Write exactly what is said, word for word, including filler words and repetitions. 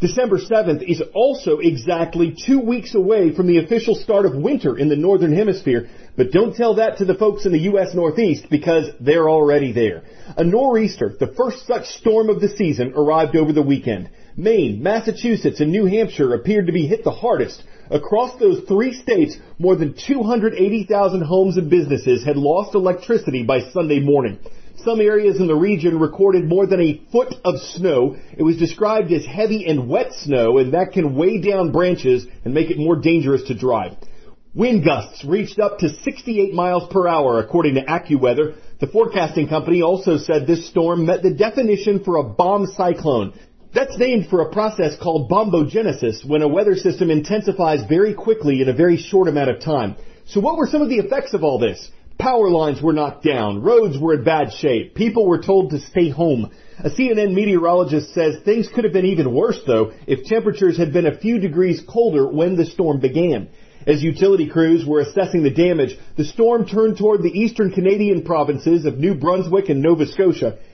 December seventh is also exactly two weeks away from the official start of winter in the Northern Hemisphere, but don't tell that to the folks in the U S Northeast because they're already there. A nor'easter, the first such storm of the season, arrived over the weekend. Maine, Massachusetts, and New Hampshire appeared to be hit the hardest. Across those three states, more than two hundred eighty thousand homes and businesses had lost electricity by Sunday morning. Some areas in the region recorded more than a foot of snow. It was described as heavy and wet snow, and that can weigh down branches and make it more dangerous to drive. Wind gusts reached up to sixty-eight miles per hour, according to AccuWeather. The forecasting company also said this storm met the definition for a bomb cyclone. That's named for a process called bombogenesis, when a weather system intensifies very quickly in a very short amount of time. So what were some of the effects of all this? Power lines were knocked down, roads were in bad shape, people were told to stay home. A C N N meteorologist says things could have been even worse, though, if temperatures had been a few degrees colder when the storm began. As utility crews were assessing the damage, the storm turned toward the eastern Canadian provinces of New Brunswick and Nova Scotia.